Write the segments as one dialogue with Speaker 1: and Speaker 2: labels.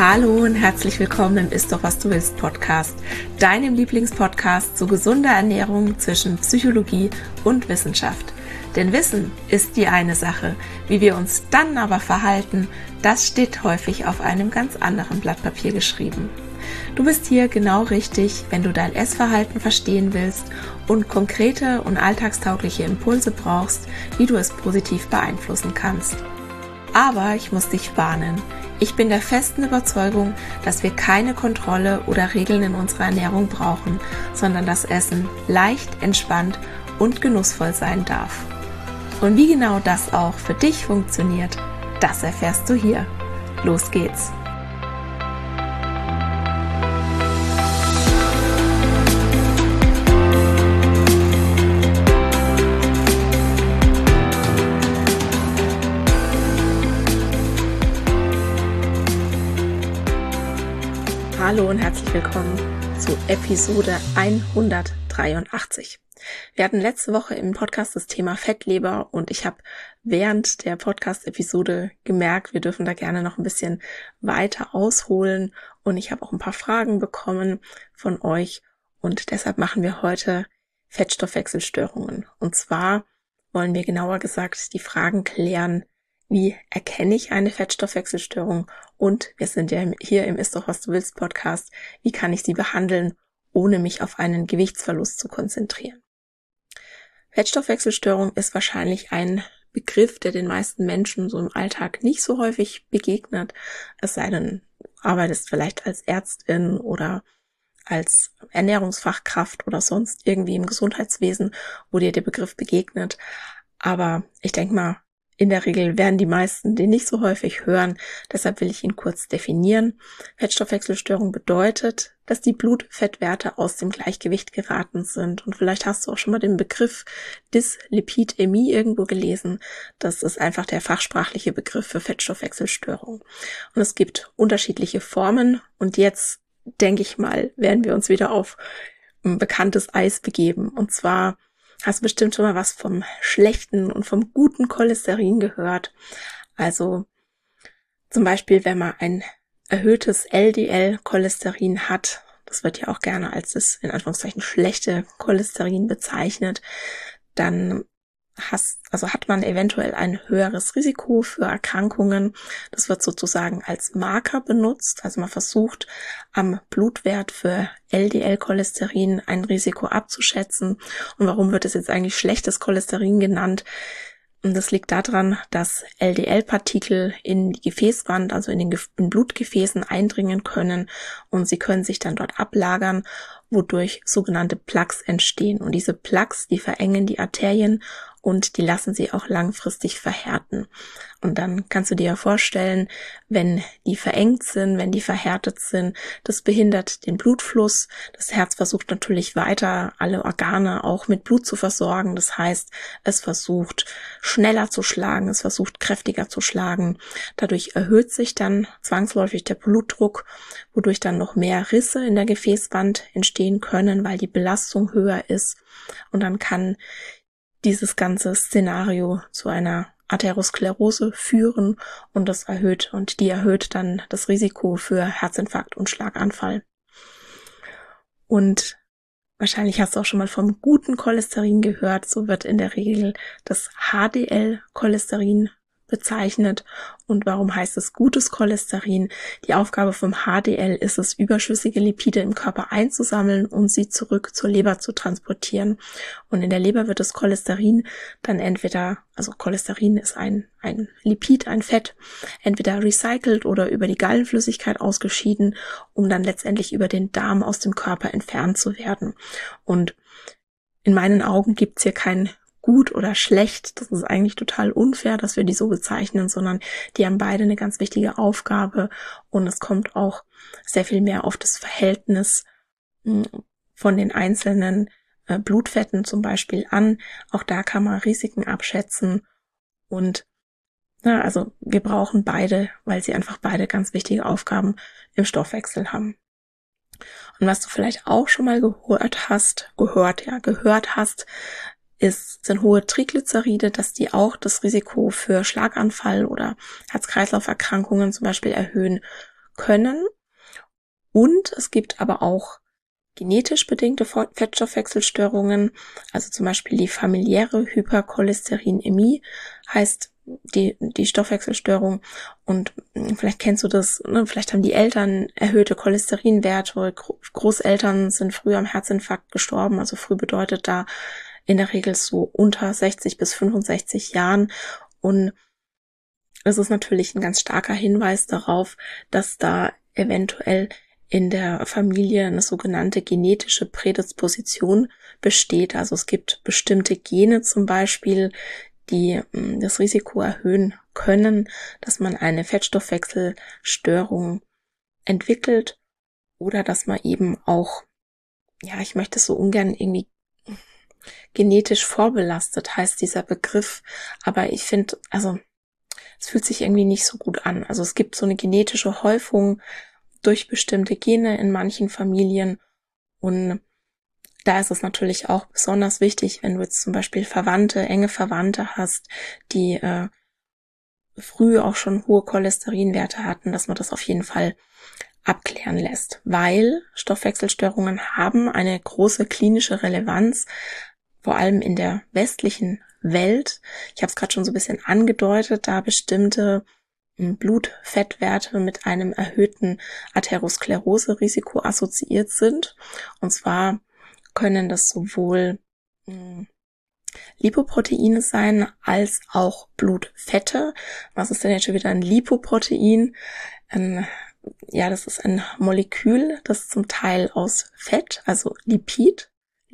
Speaker 1: Hallo und herzlich willkommen im Ist doch was du willst Podcast, deinem Lieblingspodcast zu gesunder Ernährung zwischen Psychologie und Wissenschaft. Denn Wissen ist die eine Sache, wie wir uns dann aber verhalten, das steht häufig auf einem ganz anderen Blatt Papier geschrieben. Du bist hier genau richtig, wenn du dein Essverhalten verstehen willst und konkrete und alltagstaugliche Impulse brauchst, wie du es positiv beeinflussen kannst. Aber ich muss dich warnen. Ich bin der festen Überzeugung, dass wir keine Kontrolle oder Regeln in unserer Ernährung brauchen, sondern das Essen leicht, entspannt und genussvoll sein darf. Und wie genau das auch für dich funktioniert, das erfährst du hier. Los geht's! Hallo und herzlich willkommen zu Episode 183. Wir hatten letzte Woche im Podcast das Thema Fettleber und ich habe während der Podcast-Episode gemerkt, wir dürfen da gerne noch ein bisschen weiter ausholen und ich habe auch ein paar Fragen bekommen von euch und deshalb machen wir heute Fettstoffwechselstörungen. Und zwar wollen wir genauer gesagt die Fragen klären: Wie erkenne ich eine Fettstoffwechselstörung? Und wir sind ja hier im Ist doch was du willst Podcast. Wie kann ich sie behandeln, ohne mich auf einen Gewichtsverlust zu konzentrieren? Fettstoffwechselstörung ist wahrscheinlich ein Begriff, der den meisten Menschen so im Alltag nicht so häufig begegnet. Es sei denn, du arbeitest vielleicht als Ärztin oder als Ernährungsfachkraft oder sonst irgendwie im Gesundheitswesen, wo dir der Begriff begegnet. Aber ich denke mal, in der Regel werden die meisten den nicht so häufig hören, deshalb will ich ihn kurz definieren. Fettstoffwechselstörung bedeutet, dass die Blutfettwerte aus dem Gleichgewicht geraten sind. Und vielleicht hast du auch schon mal den Begriff Dyslipidämie irgendwo gelesen. Das ist einfach der fachsprachliche Begriff für Fettstoffwechselstörung. Und es gibt unterschiedliche Formen. Und jetzt, denke ich mal, werden wir uns wieder auf ein bekanntes Eis begeben. Und zwar hast du bestimmt schon mal was vom schlechten und vom guten Cholesterin gehört. Also zum Beispiel, wenn man ein erhöhtes LDL-Cholesterin hat, das wird ja auch gerne als das in Anführungszeichen schlechte Cholesterin bezeichnet, dann hat man eventuell ein höheres Risiko für Erkrankungen. Das wird sozusagen als Marker benutzt. Also man versucht am Blutwert für LDL-Cholesterin ein Risiko abzuschätzen. Und warum wird es jetzt eigentlich schlechtes Cholesterin genannt? Und das liegt daran, dass LDL-Partikel in die Gefäßwand, also in den Blutgefäßen eindringen können und sie können sich dann dort ablagern, wodurch sogenannte Plaques entstehen. Und diese Plaques, die verengen die Arterien und die lassen sie auch langfristig verhärten. Und dann kannst du dir ja vorstellen, wenn die verengt sind, wenn die verhärtet sind, das behindert den Blutfluss. Das Herz versucht natürlich weiter, alle Organe auch mit Blut zu versorgen. Das heißt, es versucht schneller zu schlagen, es versucht kräftiger zu schlagen. Dadurch erhöht sich dann zwangsläufig der Blutdruck, wodurch dann noch mehr Risse in der Gefäßwand entstehen können, weil die Belastung höher ist. Und dann kann dieses ganze Szenario zu einer Atherosklerose führen und die erhöht dann das Risiko für Herzinfarkt und Schlaganfall. Und wahrscheinlich hast du auch schon mal vom guten Cholesterin gehört. So wird in der Regel das HDL-Cholesterin bezeichnet. Und warum heißt es gutes Cholesterin? Die Aufgabe vom HDL ist es, überschüssige Lipide im Körper einzusammeln und sie zurück zur Leber zu transportieren. Und in der Leber wird das Cholesterin dann also Cholesterin ist ein Lipid, ein Fett, entweder recycelt oder über die Gallenflüssigkeit ausgeschieden, um dann letztendlich über den Darm aus dem Körper entfernt zu werden. Und in meinen Augen gibt's hier kein gut oder schlecht. Das ist eigentlich total unfair, dass wir die so bezeichnen, sondern die haben beide eine ganz wichtige Aufgabe und es kommt auch sehr viel mehr auf das Verhältnis von den einzelnen Blutfetten zum Beispiel an. Auch da kann man Risiken abschätzen und also wir brauchen beide, weil sie einfach beide ganz wichtige Aufgaben im Stoffwechsel haben. Und was du vielleicht auch schon mal gehört hast, sind hohe Triglyceride, dass die auch das Risiko für Schlaganfall oder Herz-Kreislauf-Erkrankungen zum Beispiel erhöhen können. Und es gibt aber auch genetisch bedingte Fettstoffwechselstörungen, also zum Beispiel die familiäre Hypercholesterinämie heißt die Stoffwechselstörung. Und vielleicht kennst du das, ne? Vielleicht haben die Eltern erhöhte Cholesterinwerte, Großeltern sind früh am Herzinfarkt gestorben, also früh bedeutet da in der Regel so unter 60 bis 65 Jahren. Und es ist natürlich ein ganz starker Hinweis darauf, dass da eventuell in der Familie eine sogenannte genetische Prädisposition besteht. Also es gibt bestimmte Gene zum Beispiel, die das Risiko erhöhen können, dass man eine Fettstoffwechselstörung entwickelt oder dass man eben auch, ja, ich möchte es so ungern irgendwie genetisch vorbelastet, heißt dieser Begriff. Aber ich finde, also es fühlt sich irgendwie nicht so gut an. Also es gibt so eine genetische Häufung durch bestimmte Gene in manchen Familien und da ist es natürlich auch besonders wichtig, wenn du jetzt zum Beispiel enge Verwandte hast, die früh auch schon hohe Cholesterinwerte hatten, dass man das auf jeden Fall abklären lässt, weil Stoffwechselstörungen haben eine große klinische Relevanz, vor allem in der westlichen Welt. Ich habe es gerade schon so ein bisschen angedeutet, da bestimmte Blutfettwerte mit einem erhöhten Atherosklerose-Risiko assoziiert sind. Und zwar können das sowohl Lipoproteine sein als auch Blutfette. Was ist denn jetzt schon wieder ein Lipoprotein? Das ist ein Molekül, das zum Teil aus Fett, also Lipid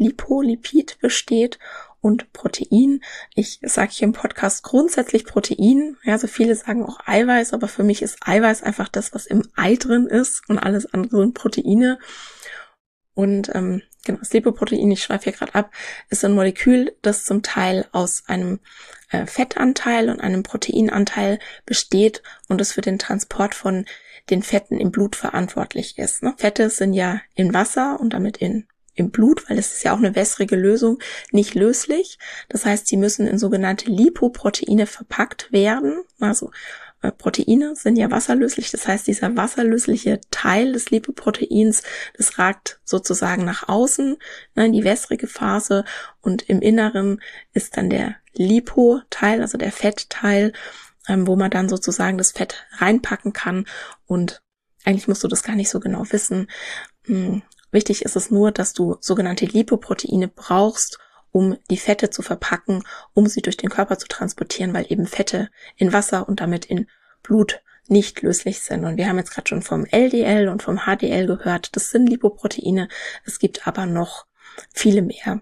Speaker 1: besteht und Protein. Ich sage hier im Podcast grundsätzlich Protein. Ja, so viele sagen auch Eiweiß, aber für mich ist Eiweiß einfach das, was im Ei drin ist und alles andere sind Proteine. Und genau, das Lipoprotein, ich schweife hier gerade ab, ist ein Molekül, das zum Teil aus einem Fettanteil und einem Proteinanteil besteht und das für den Transport von den Fetten im Blut verantwortlich ist. Ne? Fette sind ja in Wasser und damit im Blut, weil es ist ja auch eine wässrige Lösung, nicht löslich. Das heißt, sie müssen in sogenannte Lipoproteine verpackt werden. Also Proteine sind ja wasserlöslich. Das heißt, dieser wasserlösliche Teil des Lipoproteins, das ragt sozusagen nach außen, ne, in die wässrige Phase. Und im Inneren ist dann der Lipo-Teil, also der Fettteil, wo man dann sozusagen das Fett reinpacken kann. Und eigentlich musst du das gar nicht so genau wissen. Wichtig ist es nur, dass du sogenannte Lipoproteine brauchst, um die Fette zu verpacken, um sie durch den Körper zu transportieren, weil eben Fette in Wasser und damit in Blut nicht löslich sind. Und wir haben jetzt gerade schon vom LDL und vom HDL gehört, das sind Lipoproteine. Es gibt aber noch viele mehr.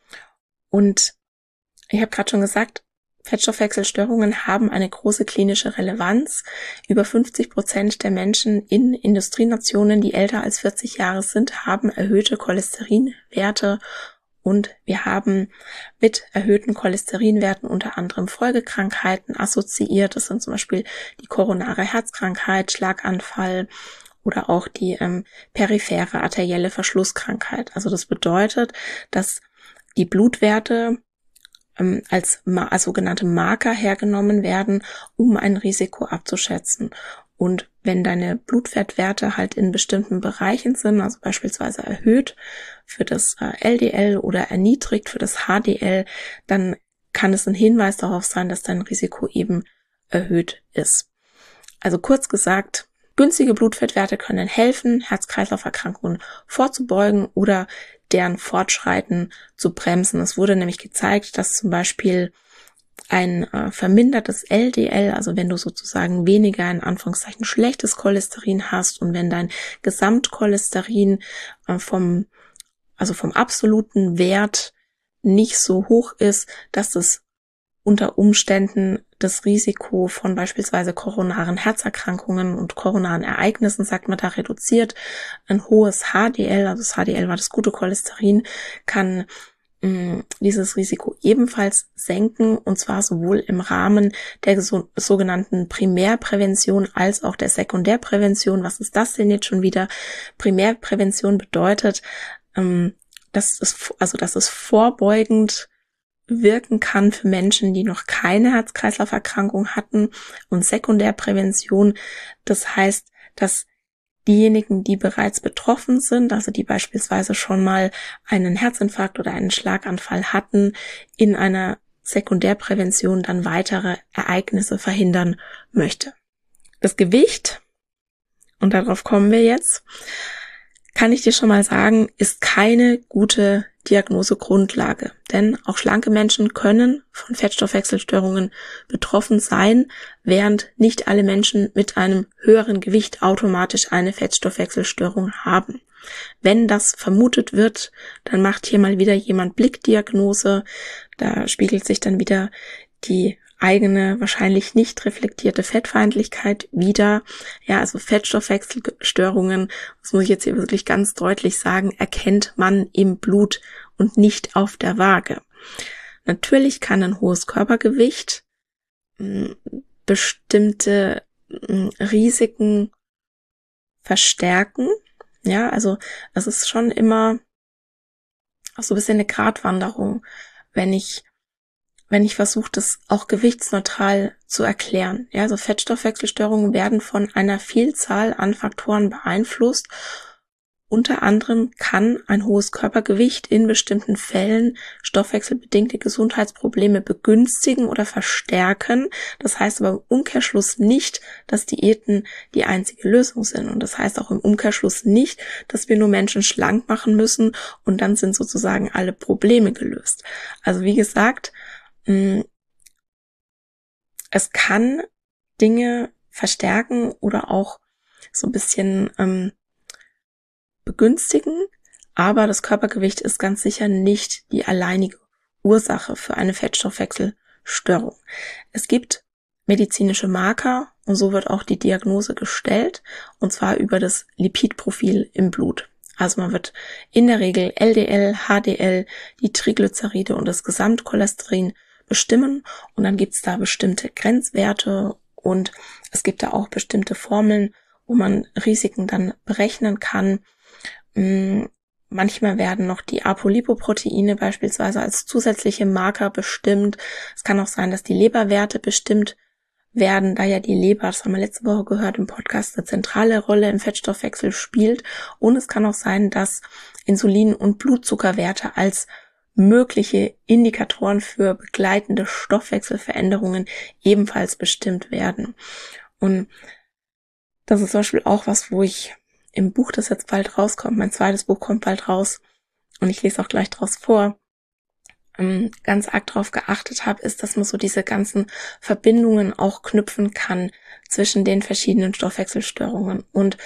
Speaker 1: Und ich habe gerade schon gesagt, Fettstoffwechselstörungen haben eine große klinische Relevanz. Über 50% der Menschen in Industrienationen, die älter als 40 Jahre sind, haben erhöhte Cholesterinwerte. Und wir haben mit erhöhten Cholesterinwerten unter anderem Folgekrankheiten assoziiert. Das sind zum Beispiel die koronare Herzkrankheit, Schlaganfall oder auch die periphere arterielle Verschlusskrankheit. Also das bedeutet, dass die Blutwerte als sogenannte Marker hergenommen werden, um ein Risiko abzuschätzen. Und wenn deine Blutfettwerte halt in bestimmten Bereichen sind, also beispielsweise erhöht für das LDL oder erniedrigt für das HDL, dann kann es ein Hinweis darauf sein, dass dein Risiko eben erhöht ist. Also kurz gesagt, günstige Blutfettwerte können helfen, Herz-Kreislauf-Erkrankungen vorzubeugen oder deren Fortschreiten zu bremsen. Es wurde nämlich gezeigt, dass zum Beispiel ein vermindertes LDL, also wenn du sozusagen weniger in Anführungszeichen schlechtes Cholesterin hast und wenn dein Gesamtcholesterin vom absoluten Wert nicht so hoch ist, dass es unter Umständen das Risiko von beispielsweise koronaren Herzerkrankungen und koronaren Ereignissen, sagt man da, reduziert. Ein hohes HDL, also das HDL war das gute Cholesterin, kann dieses Risiko ebenfalls senken, und zwar sowohl im Rahmen der sogenannten Primärprävention als auch der Sekundärprävention. Was ist das denn jetzt schon wieder? Primärprävention bedeutet, dass es vorbeugend wirken kann für Menschen, die noch keine Herz-Kreislauf-Erkrankung hatten, und Sekundärprävention, das heißt, dass diejenigen, die bereits betroffen sind, also die beispielsweise schon mal einen Herzinfarkt oder einen Schlaganfall hatten, in einer Sekundärprävention dann weitere Ereignisse verhindern möchte. Das Gewicht, und darauf kommen wir jetzt, kann ich dir schon mal sagen, ist keine gute Diagnosegrundlage. Denn auch schlanke Menschen können von Fettstoffwechselstörungen betroffen sein, während nicht alle Menschen mit einem höheren Gewicht automatisch eine Fettstoffwechselstörung haben. Wenn das vermutet wird, dann macht hier mal wieder jemand Blickdiagnose. Da spiegelt sich dann wieder die eigene, wahrscheinlich nicht reflektierte Fettfeindlichkeit wieder. Ja, also Fettstoffwechselstörungen, das muss ich jetzt hier wirklich ganz deutlich sagen, erkennt man im Blut und nicht auf der Waage. Natürlich kann ein hohes Körpergewicht bestimmte Risiken verstärken. Ja, also es ist schon immer auch so ein bisschen eine Gratwanderung, wenn ich versuche, das auch gewichtsneutral zu erklären. Ja, also Fettstoffwechselstörungen werden von einer Vielzahl an Faktoren beeinflusst. Unter anderem kann ein hohes Körpergewicht in bestimmten Fällen stoffwechselbedingte Gesundheitsprobleme begünstigen oder verstärken. Das heißt aber im Umkehrschluss nicht, dass Diäten die einzige Lösung sind. Und das heißt auch im Umkehrschluss nicht, dass wir nur Menschen schlank machen müssen und dann sind sozusagen alle Probleme gelöst. Also wie gesagt, es kann Dinge verstärken oder auch so ein bisschen begünstigen, aber das Körpergewicht ist ganz sicher nicht die alleinige Ursache für eine Fettstoffwechselstörung. Es gibt medizinische Marker und so wird auch die Diagnose gestellt, und zwar über das Lipidprofil im Blut. Also man wird in der Regel LDL, HDL, die Triglyceride und das Gesamtcholesterin bestimmen und dann gibt's da bestimmte Grenzwerte und es gibt da auch bestimmte Formeln, wo man Risiken dann berechnen kann. Manchmal werden noch die Apolipoproteine beispielsweise als zusätzliche Marker bestimmt. Es kann auch sein, dass die Leberwerte bestimmt werden, da ja die Leber, das haben wir letzte Woche gehört im Podcast, eine zentrale Rolle im Fettstoffwechsel spielt. Und es kann auch sein, dass Insulin- und Blutzuckerwerte als mögliche Indikatoren für begleitende Stoffwechselveränderungen ebenfalls bestimmt werden. Und das ist zum Beispiel auch was, wo ich im Buch, das jetzt bald rauskommt, mein zweites Buch kommt bald raus und ich lese auch gleich draus vor, ganz arg darauf geachtet habe, ist, dass man so diese ganzen Verbindungen auch knüpfen kann zwischen den verschiedenen Stoffwechselstörungen und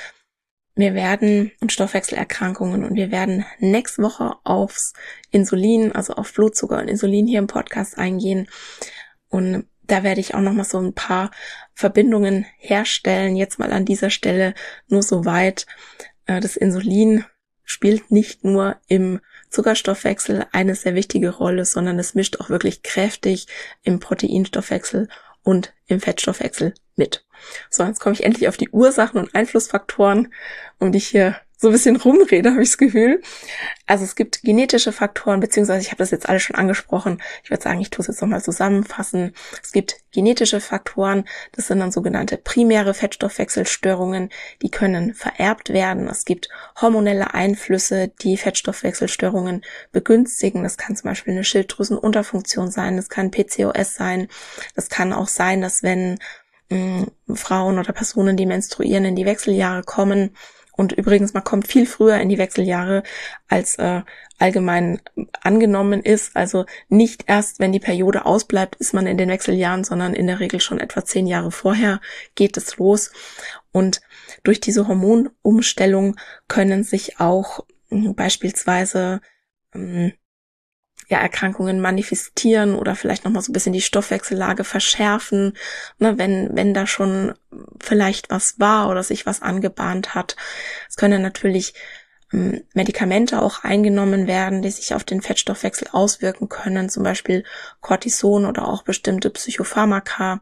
Speaker 1: Stoffwechselerkrankungen und wir werden nächste Woche aufs Insulin, also auf Blutzucker und Insulin hier im Podcast eingehen und da werde ich auch nochmal so ein paar Verbindungen herstellen. Jetzt mal an dieser Stelle nur so weit. Das Insulin spielt nicht nur im Zuckerstoffwechsel eine sehr wichtige Rolle, sondern es mischt auch wirklich kräftig im Proteinstoffwechsel und im Fettstoffwechsel mit. So, jetzt komme ich endlich auf die Ursachen und Einflussfaktoren, um die ich hier so ein bisschen rumrede, habe ich das Gefühl. Also es gibt genetische Faktoren, beziehungsweise ich habe das jetzt alles schon angesprochen. Ich würde sagen, ich tue es jetzt nochmal zusammenfassen. Es gibt genetische Faktoren, das sind dann sogenannte primäre Fettstoffwechselstörungen, die können vererbt werden. Es gibt hormonelle Einflüsse, die Fettstoffwechselstörungen begünstigen. Das kann zum Beispiel eine Schilddrüsenunterfunktion sein, das kann PCOS sein. Das kann auch sein, dass wenn Frauen oder Personen, die menstruieren, in die Wechseljahre kommen. Und übrigens, man kommt viel früher in die Wechseljahre, als allgemein angenommen ist. Also nicht erst, wenn die Periode ausbleibt, ist man in den Wechseljahren, sondern in der Regel schon etwa 10 Jahre vorher geht es los. Und durch diese Hormonumstellung können sich auch beispielsweise Erkrankungen manifestieren oder vielleicht nochmal so ein bisschen die Stoffwechsellage verschärfen, ne, wenn da schon vielleicht was war oder sich was angebahnt hat. Es können natürlich Medikamente auch eingenommen werden, die sich auf den Fettstoffwechsel auswirken können, zum Beispiel Cortison oder auch bestimmte Psychopharmaka,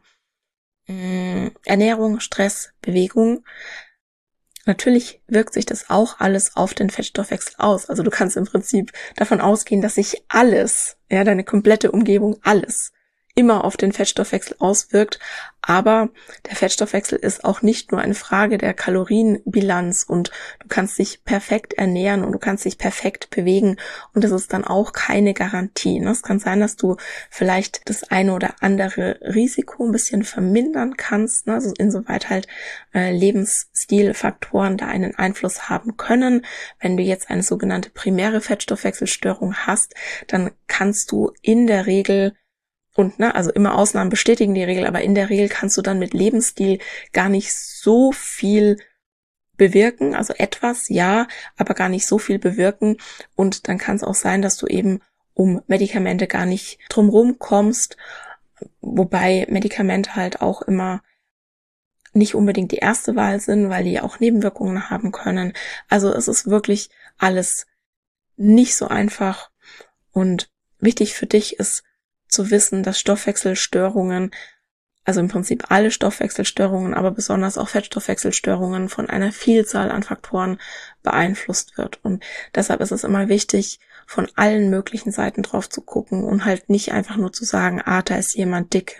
Speaker 1: Ernährung, Stress, Bewegung. Natürlich wirkt sich das auch alles auf den Fettstoffwechsel aus. Also du kannst im Prinzip davon ausgehen, dass sich alles, deine komplette Umgebung, alles immer auf den Fettstoffwechsel auswirkt. Aber der Fettstoffwechsel ist auch nicht nur eine Frage der Kalorienbilanz und du kannst dich perfekt ernähren und du kannst dich perfekt bewegen und das ist dann auch keine Garantie. Es kann sein, dass du vielleicht das eine oder andere Risiko ein bisschen vermindern kannst, also insoweit halt Lebensstilfaktoren da einen Einfluss haben können. Wenn du jetzt eine sogenannte primäre Fettstoffwechselstörung hast, dann kannst du in der Regel also immer Ausnahmen bestätigen die Regel, aber in der Regel kannst du dann mit Lebensstil gar nicht so viel bewirken, also etwas, ja, aber gar nicht so viel bewirken und dann kann es auch sein, dass du eben um Medikamente gar nicht drumherum kommst, wobei Medikamente halt auch immer nicht unbedingt die erste Wahl sind, weil die auch Nebenwirkungen haben können. Also es ist wirklich alles nicht so einfach und wichtig für dich ist zu wissen, dass Stoffwechselstörungen, also im Prinzip alle Stoffwechselstörungen, aber besonders auch Fettstoffwechselstörungen von einer Vielzahl an Faktoren beeinflusst wird. Und deshalb ist es immer wichtig, von allen möglichen Seiten drauf zu gucken und halt nicht einfach nur zu sagen, da ist jemand dick,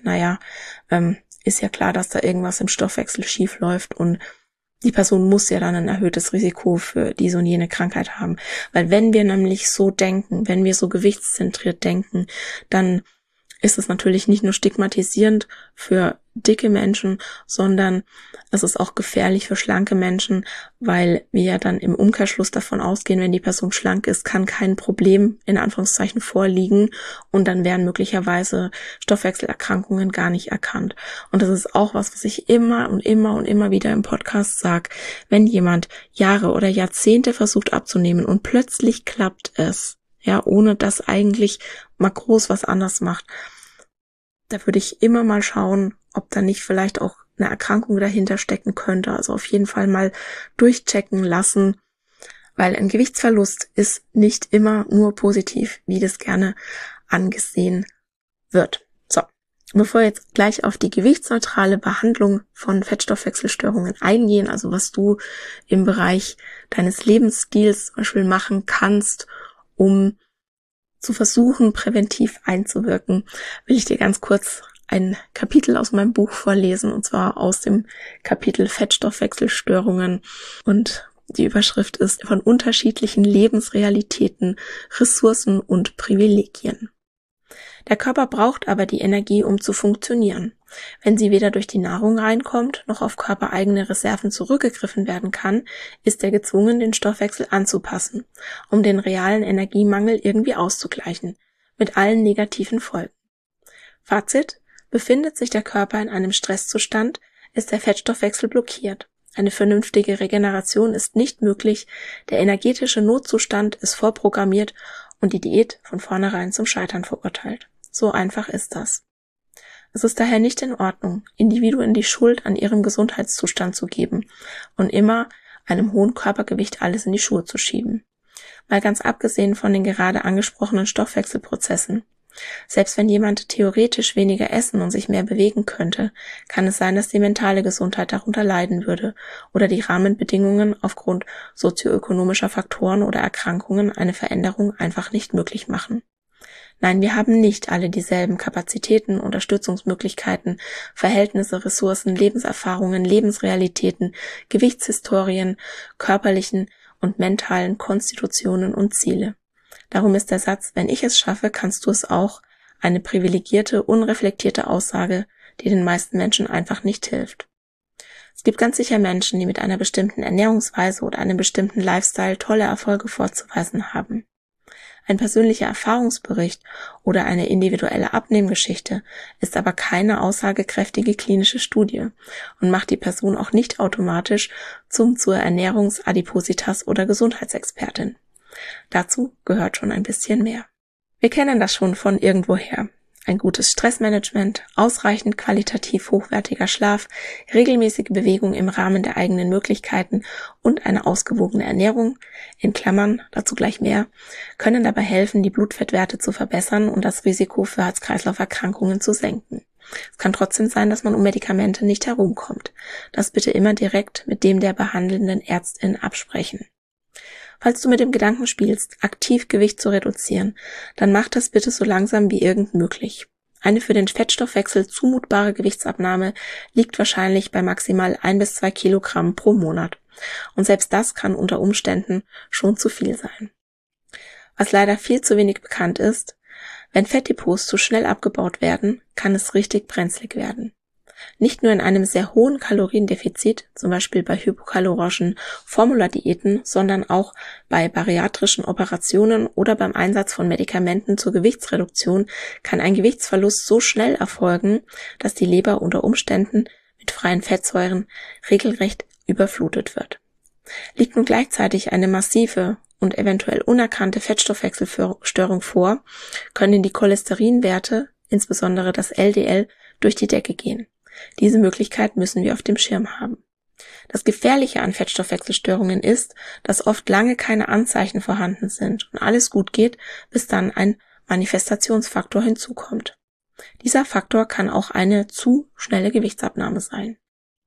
Speaker 1: ist ja klar, dass da irgendwas im Stoffwechsel schief läuft und die Person muss ja dann ein erhöhtes Risiko für diese und jene Krankheit haben. Weil wenn wir nämlich so denken, wenn wir so gewichtszentriert denken, dann ist es natürlich nicht nur stigmatisierend für dicke Menschen, sondern es ist auch gefährlich für schlanke Menschen, weil wir ja dann im Umkehrschluss davon ausgehen, wenn die Person schlank ist, kann kein Problem in Anführungszeichen vorliegen und dann werden möglicherweise Stoffwechselerkrankungen gar nicht erkannt. Und das ist auch was ich immer und immer und immer wieder im Podcast sage. Wenn jemand Jahre oder Jahrzehnte versucht abzunehmen und plötzlich klappt es, ja, ohne dass eigentlich mal groß was anders macht, da würde ich immer mal schauen, ob da nicht vielleicht auch eine Erkrankung dahinter stecken könnte. Also auf jeden Fall mal durchchecken lassen, weil ein Gewichtsverlust ist nicht immer nur positiv, wie das gerne angesehen wird. So, bevor wir jetzt gleich auf die gewichtsneutrale Behandlung von Fettstoffwechselstörungen eingehen, also was du im Bereich deines Lebensstils zum Beispiel machen kannst, um zu versuchen, präventiv einzuwirken, will ich dir ganz kurz ein Kapitel aus meinem Buch vorlesen, und zwar aus dem Kapitel Fettstoffwechselstörungen. Und die Überschrift ist von unterschiedlichen Lebensrealitäten, Ressourcen und Privilegien. Der Körper braucht aber die Energie, um zu funktionieren. Wenn sie weder durch die Nahrung reinkommt, noch auf körpereigene Reserven zurückgegriffen werden kann, ist er gezwungen, den Stoffwechsel anzupassen, um den realen Energiemangel irgendwie auszugleichen, mit allen negativen Folgen. Fazit: Befindet sich der Körper in einem Stresszustand, ist der Fettstoffwechsel blockiert. Eine vernünftige Regeneration ist nicht möglich, der energetische Notzustand ist vorprogrammiert und die Diät von vornherein zum Scheitern verurteilt. So einfach ist das. Es ist daher nicht in Ordnung, Individuen die Schuld an ihrem Gesundheitszustand zu geben und immer einem hohen Körpergewicht alles in die Schuhe zu schieben. Mal ganz abgesehen von den gerade angesprochenen Stoffwechselprozessen. Selbst wenn jemand theoretisch weniger essen und sich mehr bewegen könnte, kann es sein, dass die mentale Gesundheit darunter leiden würde oder die Rahmenbedingungen aufgrund sozioökonomischer Faktoren oder Erkrankungen eine Veränderung einfach nicht möglich machen. Nein, wir haben nicht alle dieselben Kapazitäten, Unterstützungsmöglichkeiten, Verhältnisse, Ressourcen, Lebenserfahrungen, Lebensrealitäten, Gewichtshistorien, körperlichen und mentalen Konstitutionen und Ziele. Darum ist der Satz, wenn ich es schaffe, kannst du es auch, eine privilegierte, unreflektierte Aussage, die den meisten Menschen einfach nicht hilft. Es gibt ganz sicher Menschen, die mit einer bestimmten Ernährungsweise oder einem bestimmten Lifestyle tolle Erfolge vorzuweisen haben. Ein persönlicher Erfahrungsbericht oder eine individuelle Abnehmgeschichte ist aber keine aussagekräftige klinische Studie und macht die Person auch nicht automatisch zur Ernährungsadipositas oder Gesundheitsexpertin. Dazu gehört schon ein bisschen mehr. Wir kennen das schon von irgendwoher. Ein gutes Stressmanagement, ausreichend qualitativ hochwertiger Schlaf, regelmäßige Bewegung im Rahmen der eigenen Möglichkeiten und eine ausgewogene Ernährung, in Klammern, dazu gleich mehr, können dabei helfen, die Blutfettwerte zu verbessern und das Risiko für Herz-Kreislauf-Erkrankungen zu senken. Es kann trotzdem sein, dass man um Medikamente nicht herumkommt. Das bitte immer direkt mit dem der behandelnden Ärztin absprechen. Falls du mit dem Gedanken spielst, aktiv Gewicht zu reduzieren, dann mach das bitte so langsam wie irgend möglich. Eine für den Fettstoffwechsel zumutbare Gewichtsabnahme liegt wahrscheinlich bei maximal 1 bis 2 Kilogramm pro Monat. Und selbst das kann unter Umständen schon zu viel sein. Was leider viel zu wenig bekannt ist: Wenn Fettdepots zu schnell abgebaut werden, kann es richtig brenzlig werden. Nicht nur in einem sehr hohen Kaloriendefizit, zum Beispiel bei hypokalorischen Formula-Diäten, sondern auch bei bariatrischen Operationen oder beim Einsatz von Medikamenten zur Gewichtsreduktion kann ein Gewichtsverlust so schnell erfolgen, dass die Leber unter Umständen mit freien Fettsäuren regelrecht überflutet wird. Liegt nun gleichzeitig eine massive und eventuell unerkannte Fettstoffwechselstörung vor, können die Cholesterinwerte, insbesondere das LDL, durch die Decke gehen. Diese Möglichkeit müssen wir auf dem Schirm haben. Das Gefährliche an Fettstoffwechselstörungen ist, dass oft lange keine Anzeichen vorhanden sind und alles gut geht, bis dann ein Manifestationsfaktor hinzukommt. Dieser Faktor kann auch eine zu schnelle Gewichtsabnahme sein.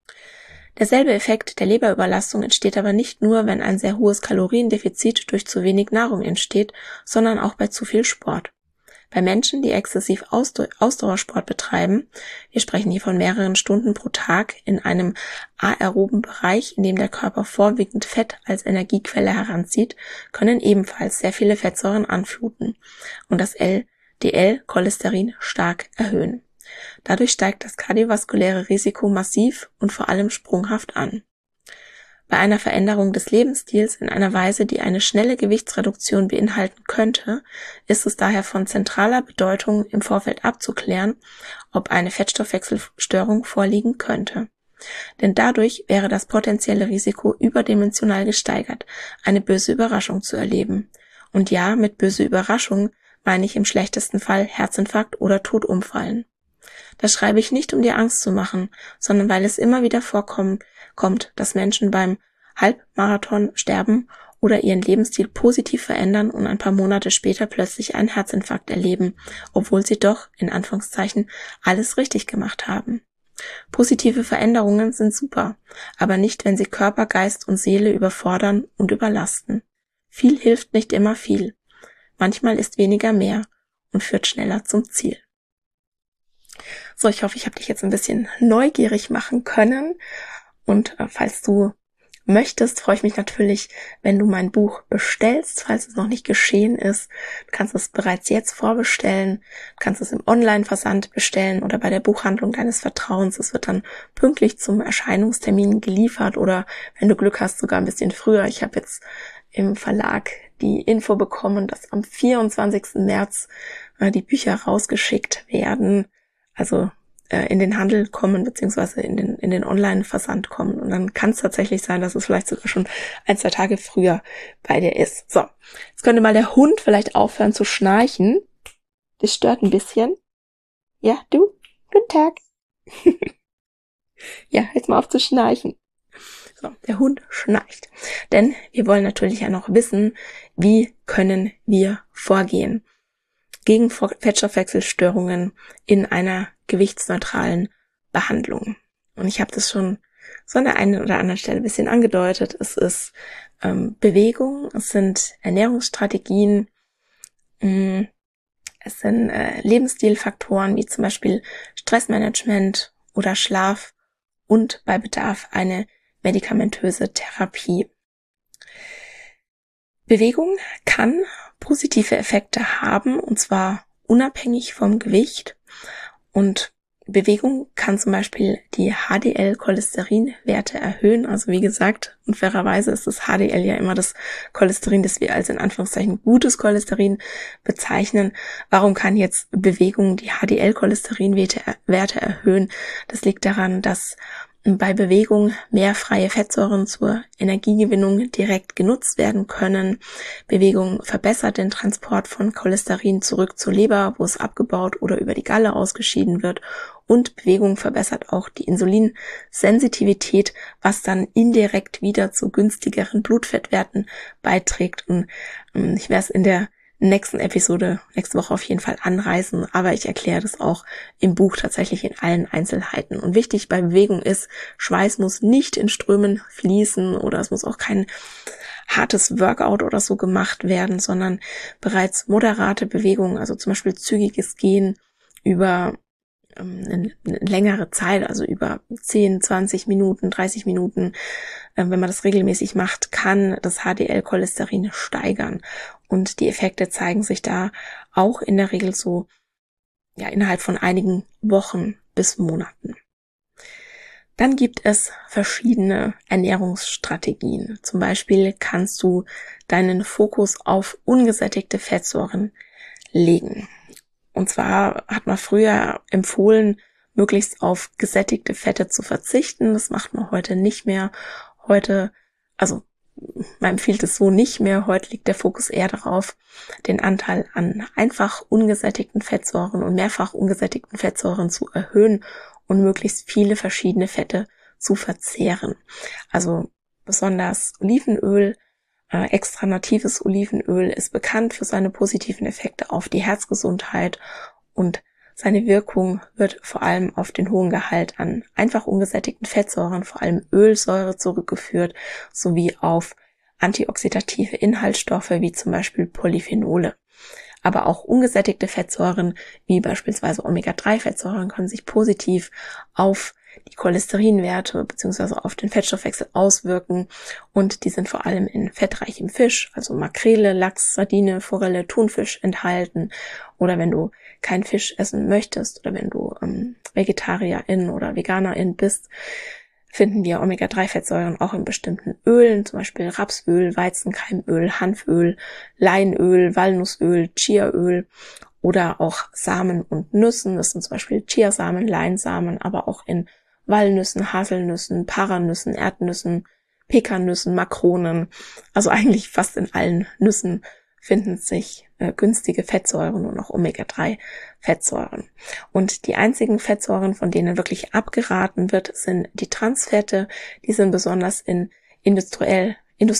Speaker 1: Derselbe Effekt der Leberüberlastung entsteht aber nicht nur, wenn ein sehr hohes Kaloriendefizit durch zu wenig Nahrung entsteht, sondern auch bei zu viel Sport. Bei Menschen, die exzessiv Ausdauersport betreiben, wir sprechen hier von mehreren Stunden pro Tag in einem aeroben Bereich, in dem der Körper vorwiegend Fett als Energiequelle heranzieht, können ebenfalls sehr viele Fettsäuren anfluten und das LDL-Cholesterin stark erhöhen. Dadurch steigt das kardiovaskuläre Risiko massiv und vor allem sprunghaft an. Bei einer Veränderung des Lebensstils in einer Weise, die eine schnelle Gewichtsreduktion beinhalten könnte, ist es daher von zentraler Bedeutung, im Vorfeld abzuklären, ob eine Fettstoffwechselstörung vorliegen könnte. Denn dadurch wäre das potenzielle Risiko überdimensional gesteigert, eine böse Überraschung zu erleben. Und ja, mit böse Überraschung meine ich im schlechtesten Fall Herzinfarkt oder Tod umfallen. Das schreibe ich nicht, um dir Angst zu machen, sondern weil es immer wieder vorkommt, dass Menschen beim Halbmarathon sterben oder ihren Lebensstil positiv verändern und ein paar Monate später plötzlich einen Herzinfarkt erleben, obwohl sie doch, in Anführungszeichen, alles richtig gemacht haben. Positive Veränderungen sind super, aber nicht, wenn sie Körper, Geist und Seele überfordern und überlasten. Viel hilft nicht immer viel. Manchmal ist weniger mehr und führt schneller zum Ziel. So, ich hoffe, ich habe dich jetzt ein bisschen neugierig machen können. Und falls du möchtest, freue ich mich natürlich, wenn du mein Buch bestellst, falls es noch nicht geschehen ist. Du kannst es bereits jetzt vorbestellen, du kannst es im Online-Versand bestellen oder bei der Buchhandlung deines Vertrauens. Es wird dann pünktlich zum Erscheinungstermin geliefert oder, wenn du Glück hast, sogar ein bisschen früher. Ich habe jetzt im Verlag die Info bekommen, dass am 24. März die Bücher rausgeschickt werden, also in den Handel kommen, beziehungsweise in den Online-Versand kommen. Und dann kann es tatsächlich sein, dass es vielleicht sogar schon 1-2 Tage früher bei dir ist. So, jetzt könnte mal der Hund vielleicht aufhören zu schnarchen. Das stört ein bisschen. Ja, du? Guten Tag. Ja, jetzt mal auf zu schnarchen. So, der Hund schnarcht. Denn wir wollen natürlich ja noch wissen, wie können wir vorgehen gegen Fettstoffwechselstörungen in einer gewichtsneutralen Behandlung. Und ich habe das schon so an der einen oder anderen Stelle ein bisschen angedeutet. Es ist Bewegung, es sind Ernährungsstrategien, es sind Lebensstilfaktoren wie zum Beispiel Stressmanagement oder Schlaf und bei Bedarf eine medikamentöse Therapie. Bewegung kann positive Effekte haben, und zwar unabhängig vom Gewicht. Und Bewegung kann zum Beispiel die HDL-Cholesterinwerte erhöhen. Also wie gesagt, unfairerweise ist das HDL ja immer das Cholesterin, das wir als in Anführungszeichen gutes Cholesterin bezeichnen. Warum kann jetzt Bewegung die HDL-Cholesterinwerte erhöhen? Das liegt daran, dass bei Bewegung mehr freie Fettsäuren zur Energiegewinnung direkt genutzt werden können. Bewegung verbessert den Transport von Cholesterin zurück zur Leber, wo es abgebaut oder über die Galle ausgeschieden wird. Und Bewegung verbessert auch die Insulinsensitivität, was dann indirekt wieder zu günstigeren Blutfettwerten beiträgt. Und ich werde es in der nächsten Episode nächste Woche auf jeden Fall anreißen, aber ich erkläre das auch im Buch tatsächlich in allen Einzelheiten. Und wichtig bei Bewegung ist, Schweiß muss nicht in Strömen fließen oder es muss auch kein hartes Workout oder so gemacht werden, sondern bereits moderate Bewegung, also zum Beispiel zügiges Gehen über eine längere Zeit, also über 10, 20 Minuten, 30 Minuten, wenn man das regelmäßig macht, kann das HDL-Cholesterin steigern. Und die Effekte zeigen sich da auch in der Regel so innerhalb von einigen Wochen bis Monaten. Dann gibt es verschiedene Ernährungsstrategien. Zum Beispiel kannst du deinen Fokus auf ungesättigte Fettsäuren legen. Und zwar hat man früher empfohlen, möglichst auf gesättigte Fette zu verzichten. Das macht man heute nicht mehr. Man empfiehlt es so nicht mehr. Heute liegt der Fokus eher darauf, den Anteil an einfach ungesättigten Fettsäuren und mehrfach ungesättigten Fettsäuren zu erhöhen und möglichst viele verschiedene Fette zu verzehren. Also besonders Olivenöl, extra natives Olivenöl ist bekannt für seine positiven Effekte auf die Herzgesundheit und seine Wirkung wird vor allem auf den hohen Gehalt an einfach ungesättigten Fettsäuren, vor allem Ölsäure, zurückgeführt, sowie auf antioxidative Inhaltsstoffe wie zum Beispiel Polyphenole. Aber auch ungesättigte Fettsäuren, wie beispielsweise Omega-3-Fettsäuren, können sich positiv auf die Cholesterinwerte bzw. auf den Fettstoffwechsel auswirken und die sind vor allem in fettreichem Fisch, also Makrele, Lachs, Sardine, Forelle, Thunfisch enthalten. Oder wenn du keinen Fisch essen möchtest oder wenn du Vegetarierin oder Veganerin bist, finden wir Omega-3-Fettsäuren auch in bestimmten Ölen, zum Beispiel Rapsöl, Weizenkeimöl, Hanföl, Leinöl, Walnussöl, Chiaöl oder auch Samen und Nüssen. Das sind zum Beispiel Chiasamen, Leinsamen, aber auch in Walnüssen, Haselnüssen, Paranüssen, Erdnüssen, Pekannüssen, Makronen. Also eigentlich fast in allen Nüssen finden sich günstige Fettsäuren und auch Omega-3-Fettsäuren. Und die einzigen Fettsäuren, von denen wirklich abgeraten wird, sind die Transfette. Die sind besonders in industriell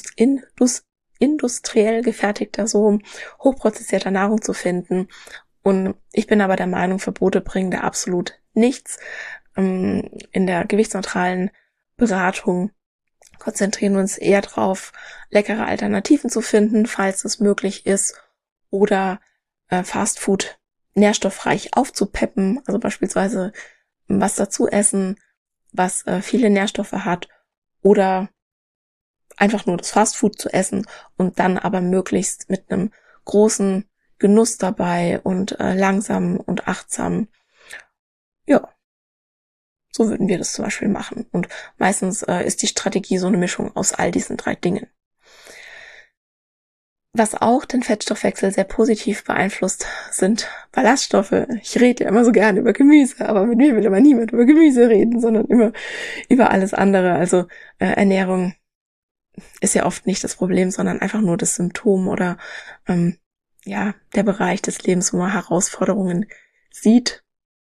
Speaker 1: gefertigter, so hochprozessierter Nahrung zu finden. Und ich bin aber der Meinung, Verbote bringen da absolut nichts. In der gewichtsneutralen Beratung konzentrieren wir uns eher drauf, leckere Alternativen zu finden, falls es möglich ist, oder Fastfood nährstoffreich aufzupeppen, also beispielsweise was dazu essen, was viele Nährstoffe hat, oder einfach nur das Fastfood zu essen und dann aber möglichst mit einem großen Genuss dabei und langsam und achtsam. Ja, so würden wir das zum Beispiel machen. Und meistens ist die Strategie so eine Mischung aus all diesen 3 Dingen. Was auch den Fettstoffwechsel sehr positiv beeinflusst, sind Ballaststoffe. Ich rede ja immer so gerne über Gemüse, aber mit mir will immer niemand über Gemüse reden, sondern immer über alles andere. Also Ernährung ist ja oft nicht das Problem, sondern einfach nur das Symptom oder der Bereich des Lebens, wo man Herausforderungen sieht.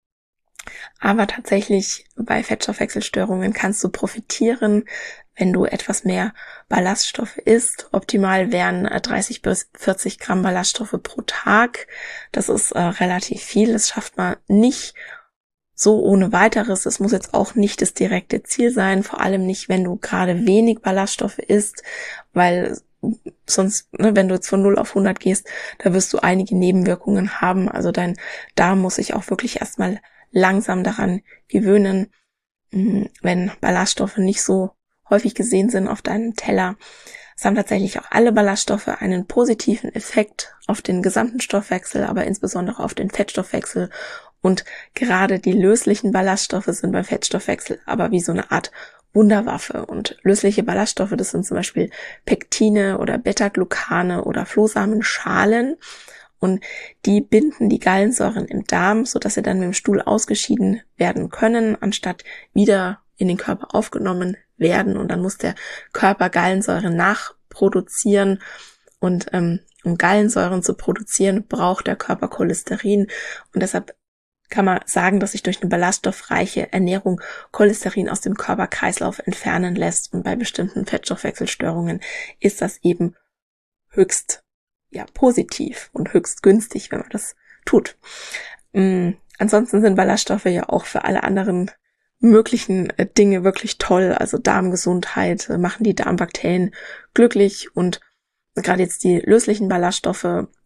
Speaker 1: Aber tatsächlich bei Fettstoffwechselstörungen kannst du profitieren, wenn du etwas mehr Ballaststoffe isst. Optimal wären 30 bis 40 Gramm Ballaststoffe pro Tag. Das ist relativ viel. Das schafft man nicht so ohne weiteres. Es muss jetzt auch nicht das direkte Ziel sein, vor allem nicht, wenn du gerade wenig Ballaststoffe isst, weil sonst, wenn du jetzt von 0 auf 100 gehst, da wirst du einige Nebenwirkungen haben. Also dein Darm muss sich auch wirklich erstmal langsam daran gewöhnen, wenn Ballaststoffe nicht so häufig gesehen sind auf deinem Teller. Es haben tatsächlich auch alle Ballaststoffe einen positiven Effekt auf den gesamten Stoffwechsel, aber insbesondere auf den Fettstoffwechsel. Und gerade die löslichen Ballaststoffe sind beim Fettstoffwechsel aber wie so eine Art Wunderwaffe. Und lösliche Ballaststoffe, das sind zum Beispiel Pektine oder Beta-Glucane oder Flohsamenschalen. Und die binden die Gallensäuren im Darm, sodass sie dann mit dem Stuhl ausgeschieden werden können, anstatt wieder in den Körper aufgenommen werden. Und dann muss der Körper Gallensäure nachproduzieren. Und um Gallensäuren zu produzieren, braucht der Körper Cholesterin. Und deshalb kann man sagen, dass sich durch eine ballaststoffreiche Ernährung Cholesterin aus dem Körperkreislauf entfernen lässt. Und bei bestimmten Fettstoffwechselstörungen ist das eben höchst positiv und höchst günstig, wenn man das tut. Ansonsten sind Ballaststoffe ja auch für alle anderen möglichen Dinge wirklich toll. Also Darmgesundheit, machen die Darmbakterien glücklich und gerade jetzt die löslichen Ballaststoffe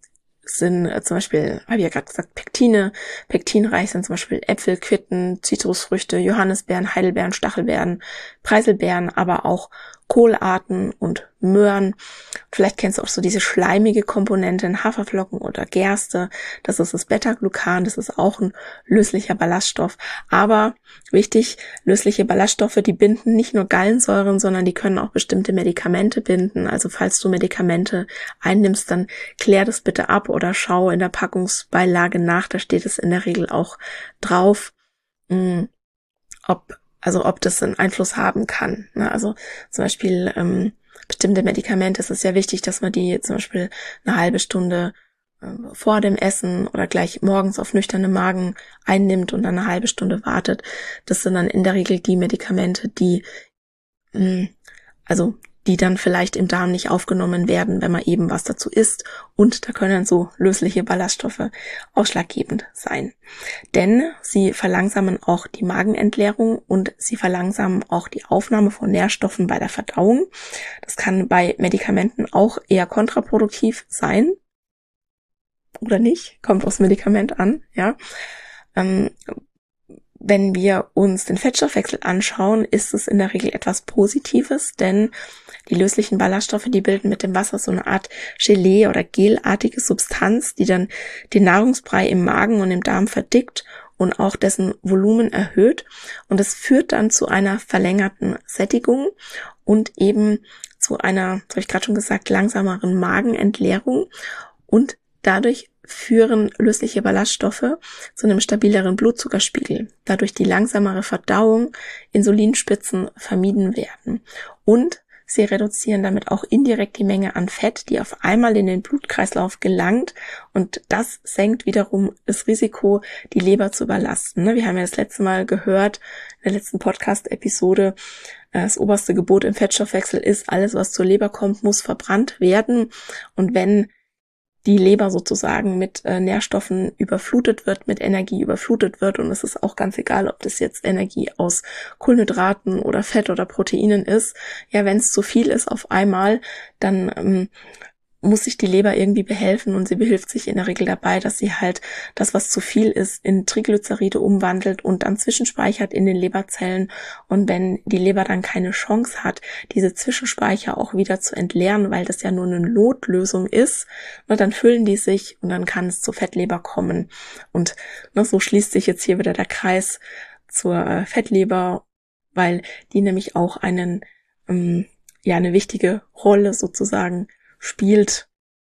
Speaker 1: sind zum Beispiel, habe ich ja gerade gesagt, Pektine. Pektinreich sind zum Beispiel Äpfel, Quitten, Zitrusfrüchte, Johannisbeeren, Heidelbeeren, Stachelbeeren, Preiselbeeren, aber auch Kohlarten und Möhren. Vielleicht kennst du auch so diese schleimige Komponente in Haferflocken oder Gerste. Das ist das Beta-Glucan, das ist auch ein löslicher Ballaststoff. Aber wichtig, lösliche Ballaststoffe, die binden nicht nur Gallensäuren, sondern die können auch bestimmte Medikamente binden. Also falls du Medikamente einnimmst, dann klär das bitte ab oder schau in der Packungsbeilage nach. Da steht es in der Regel auch drauf, ob das einen Einfluss haben kann. Also zum Beispiel bestimmte Medikamente, es ist sehr wichtig, dass man die zum Beispiel eine halbe Stunde vor dem Essen oder gleich morgens auf nüchternem Magen einnimmt und dann eine halbe Stunde wartet. Das sind dann in der Regel die Medikamente, die dann vielleicht im Darm nicht aufgenommen werden, wenn man eben was dazu isst. Und da können so lösliche Ballaststoffe ausschlaggebend sein. Denn sie verlangsamen auch die Magenentleerung und sie verlangsamen auch die Aufnahme von Nährstoffen bei der Verdauung. Das kann bei Medikamenten auch eher kontraproduktiv sein. Oder nicht? Kommt aufs Medikament an, ja. Wenn wir uns den Fettstoffwechsel anschauen, ist es in der Regel etwas Positives, denn die löslichen Ballaststoffe, die bilden mit dem Wasser so eine Art Gelee- oder gelartige Substanz, die dann den Nahrungsbrei im Magen und im Darm verdickt und auch dessen Volumen erhöht. Und es führt dann zu einer verlängerten Sättigung und eben zu einer, das habe ich gerade schon gesagt, langsameren Magenentleerung. Und dadurch führen lösliche Ballaststoffe zu einem stabileren Blutzuckerspiegel, dadurch die langsamere Verdauung, Insulinspitzen vermieden werden und sie reduzieren damit auch indirekt die Menge an Fett, die auf einmal in den Blutkreislauf gelangt und das senkt wiederum das Risiko, die Leber zu überlasten. Wir haben ja das letzte Mal gehört, in der letzten Podcast-Episode, das oberste Gebot im Fettstoffwechsel ist, alles was zur Leber kommt, muss verbrannt werden und wenn die Leber sozusagen mit Nährstoffen überflutet wird, mit Energie überflutet wird und es ist auch ganz egal, ob das jetzt Energie aus Kohlenhydraten oder Fett oder Proteinen ist. Ja, wenn es zu viel ist auf einmal, dann muss sich die Leber irgendwie behelfen und sie behilft sich in der Regel dabei, dass sie halt das, was zu viel ist, in Triglyceride umwandelt und dann zwischenspeichert in den Leberzellen. Und wenn die Leber dann keine Chance hat, diese Zwischenspeicher auch wieder zu entleeren, weil das ja nur eine Notlösung ist, dann füllen die sich und dann kann es zur Fettleber kommen. Und so schließt sich jetzt hier wieder der Kreis zur Fettleber, weil die nämlich auch eine wichtige Rolle sozusagen spielt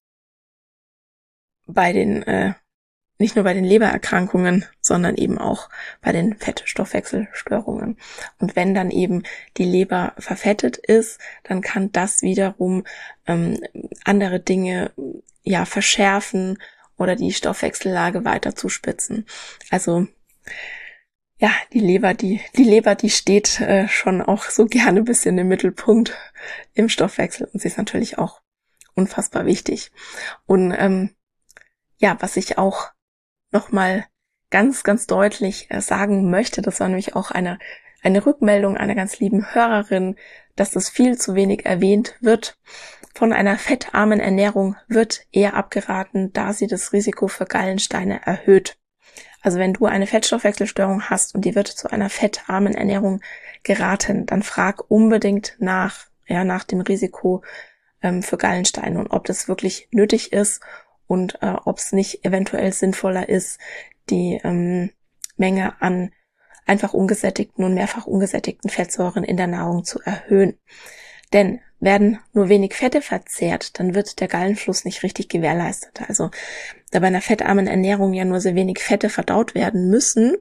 Speaker 1: bei den, nicht nur bei den Lebererkrankungen, sondern eben auch bei den Fettstoffwechselstörungen. Und wenn dann eben die Leber verfettet ist, dann kann das wiederum andere Dinge verschärfen oder die Stoffwechsellage weiter zuspitzen. Also ja, die Leber, die steht schon auch so gerne ein bisschen im Mittelpunkt im Stoffwechsel und sie ist natürlich auch unfassbar wichtig. Und was ich auch nochmal ganz, ganz deutlich sagen möchte, das war nämlich auch eine Rückmeldung einer ganz lieben Hörerin, dass das viel zu wenig erwähnt wird. Von einer fettarmen Ernährung wird eher abgeraten, da sie das Risiko für Gallensteine erhöht. Also wenn du eine Fettstoffwechselstörung hast und die wird zu einer fettarmen Ernährung geraten, dann frag unbedingt nach dem Risiko für Gallensteine und ob das wirklich nötig ist und ob es nicht eventuell sinnvoller ist, die Menge an einfach ungesättigten und mehrfach ungesättigten Fettsäuren in der Nahrung zu erhöhen. Denn werden nur wenig Fette verzehrt, dann wird der Gallenfluss nicht richtig gewährleistet. Also da bei einer fettarmen Ernährung ja nur sehr wenig Fette verdaut werden müssen,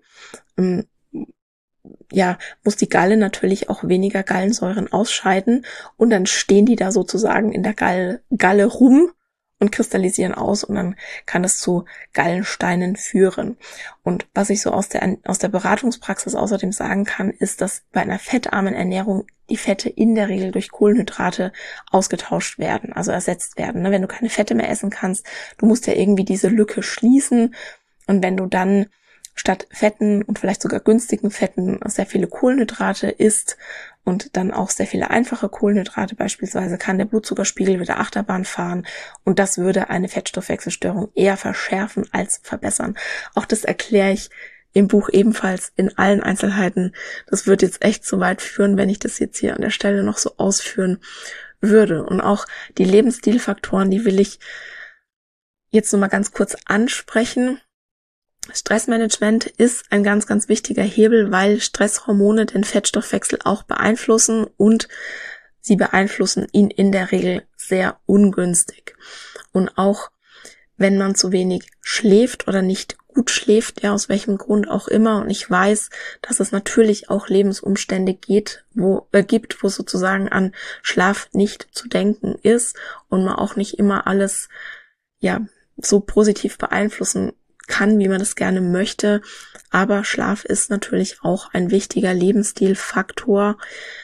Speaker 1: muss die Galle natürlich auch weniger Gallensäuren ausscheiden und dann stehen die da sozusagen in der Galle rum und kristallisieren aus und dann kann es zu Gallensteinen führen. Und was ich so aus der Beratungspraxis außerdem sagen kann, ist, dass bei einer fettarmen Ernährung die Fette in der Regel durch Kohlenhydrate ausgetauscht werden, also ersetzt werden. Wenn du keine Fette mehr essen kannst, du musst ja irgendwie diese Lücke schließen und wenn du dann statt Fetten und vielleicht sogar günstigen Fetten sehr viele Kohlenhydrate isst, und dann auch sehr viele einfache Kohlenhydrate beispielsweise, kann der Blutzuckerspiegel wieder Achterbahn fahren und das würde eine Fettstoffwechselstörung eher verschärfen als verbessern. Auch das erkläre ich im Buch ebenfalls in allen Einzelheiten. Das wird jetzt echt zu weit führen, wenn ich das jetzt hier an der Stelle noch so ausführen würde. Und auch die Lebensstilfaktoren, die will ich jetzt nur mal ganz kurz ansprechen. Stressmanagement ist ein ganz, ganz wichtiger Hebel, weil Stresshormone den Fettstoffwechsel auch beeinflussen und sie beeinflussen ihn in der Regel sehr ungünstig. Und auch wenn man zu wenig schläft oder nicht gut schläft, ja, aus welchem Grund auch immer. Und ich weiß, dass es natürlich auch Lebensumstände gibt, wo sozusagen an Schlaf nicht zu denken ist und man auch nicht immer alles, ja, so positiv beeinflussen kann, wie man das gerne möchte. Aber Schlaf ist natürlich auch ein wichtiger Lebensstilfaktor,